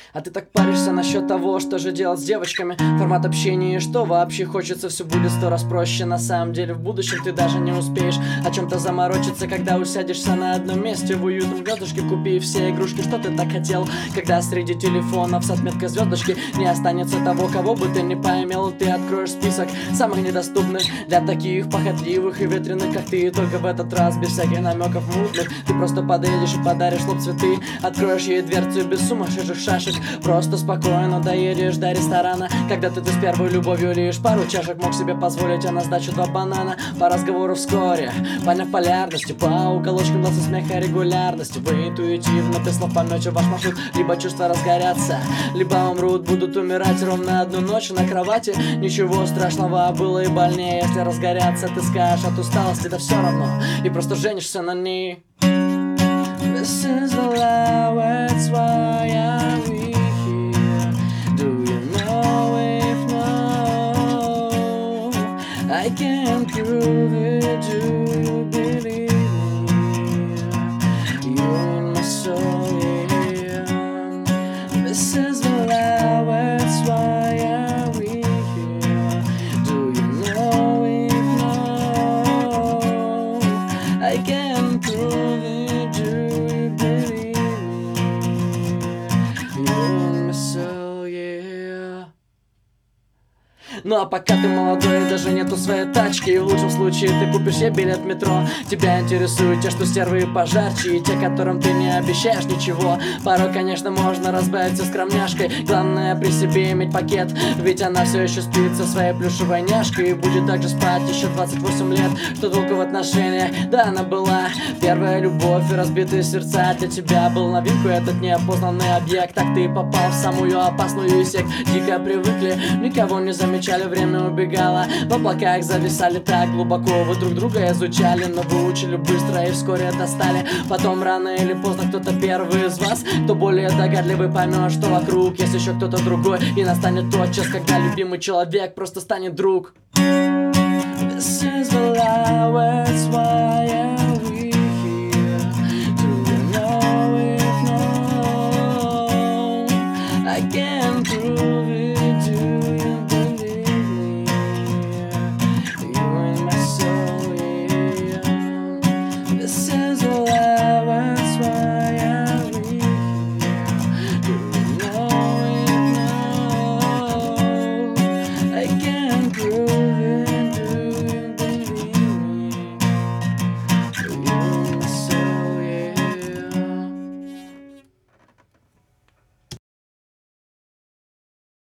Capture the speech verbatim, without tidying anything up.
А ты так паришься насчет того, что же делать с девочками. Формат общения и что вообще хочется. Все будет сто раз проще. На самом деле в будущем ты даже не успеешь о чем-то заморочиться, когда усядешься на одном месте в уютном гнездышке. Купи все игрушки, что ты так хотел. Когда среди телефонов с отметкой звездочки не останется того, кого бы ты не поимел. Ты откроешь список самых недоступных для таких похотливых и ветреных, как ты. И только в этот раз без всяких намеков мутных ты просто подъедешь и подаришь лоб цветы. Откроешь ей дверцу без сумасшедших шашек. Просто спокойно доедешь до ресторана, когда ты, ты с первой любовью лишь пару чашек мог себе позволить, а на сдачу два банана. По разговору вскоре, поняв полярности, по уголочкам глаза смеха регулярности, вы интуитивно без слов поймете ваш маршрут. Либо чувства разгорятся, либо умрут, будут умирать ровно одну ночь на кровати. Ничего страшного, было и больнее. Если разгорятся, ты скажешь от усталости, да все равно, и просто женишься на ней. This is the love, that's why are we here? Do you know if no? I can prove it, do you believe me? You're in my soul, yeah. This is the love, that's why are we here? Do you know if no? I can prove it, do you believe me? You're in my soul, yeah. Ну а пока ты молодой и даже нету своей тачки, в лучшем случае ты купишь ей билет в метро. Тебя интересуют те, что стервы пожарче, и те, которым ты не обещаешь ничего. Порой, конечно, можно разбавиться скромняшкой, главное при себе иметь пакет, ведь она все еще спит со своей плюшевой няшкой и будет также спать еще двадцать восемь лет. Что толку в отношениях? Да, она была первая любовь, и разбитые сердца для тебя был новинкой этот неопознанный объект. Так ты попал в самую опасную из сект. Дико привыкли, никого не замечали, время убегало, в облаках зависали так глубоко. Вы друг друга изучали, но выучили быстро и вскоре достали. Потом рано или поздно кто-то первый из вас, кто более догадливый, поймет, что вокруг есть еще кто-то другой, и настанет тот час, когда любимый человек просто станет друг. This is the love, that's why I